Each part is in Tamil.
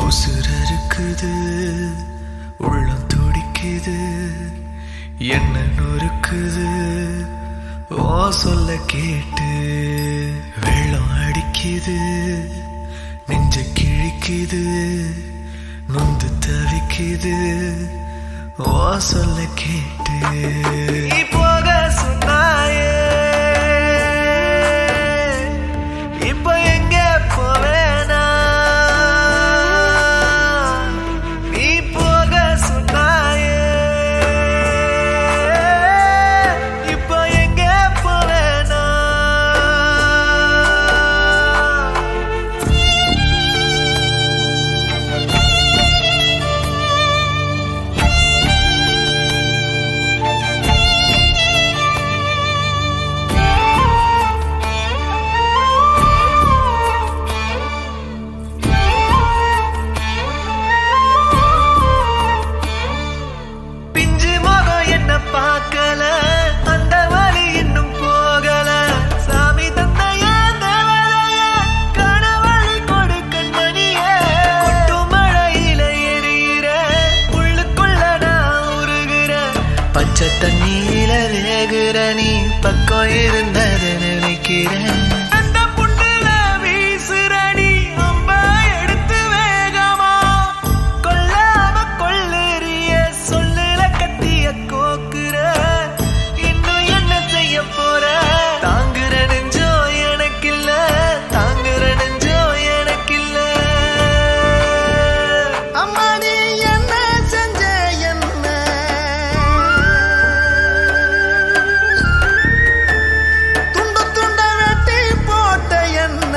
உசுரறுக்குது, உள்ளம் துடிக்குது, என்ன நொறுக்குது, ஓ சொல்ல கேட்டு வெள்ளம் அடிக்குது, நெஞ்ச கிழிக்குது, நொந்து தவிக்குது, ஓ சொல்ல கேட்டு நீ போக சொன்னாயே, இப்ப எங்க போவேனா? நீ போக சொன்னாயே, இப்ப எங்க போவேனா? பார்க்கல, அந்த வழி இன்னும் போகல, சாமி தந்தைய தேவதைய கனவழி கொடு கண்மணிய, கொட்டு மழையில எரியிற உள்ளுக்குள்ள நான் உருகிற, பச்சை தண்ணியில வேகுற நீ பக்கம் இருந்தது நினைக்கிறேன், அந்த புண்ணுல வீசுற நீ அம்ப எடுத்து வேகமா, கொல்லாம கொள்ளறிய சொல்லுல கத்திய கோக்குற, இன்னும் என்ன செய்ய போற? தாங்குற நெஞ்சோ எனக்கில்ல, தாங்குற நெஞ்சோ எனக்கில்ல. அம்மா நீ என்ன செஞ்ச என்ன, துண்டு துண்ட வெட்டி போட்ட என்ன,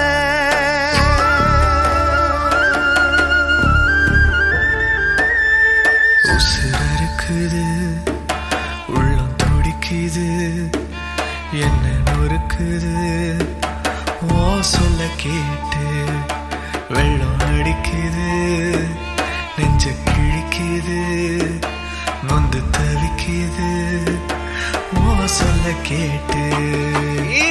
உசுரறுக்குது, உள்ளம் துடிக்குது, என்ன நொறுக்குது, ஓ சொல்ல கேட்டு வெள்ளம் அடிக்குது, நெஞ்ச கிழிக்குது, நொந்து தவிக்குது, ஓ சொல்ல கேட்டு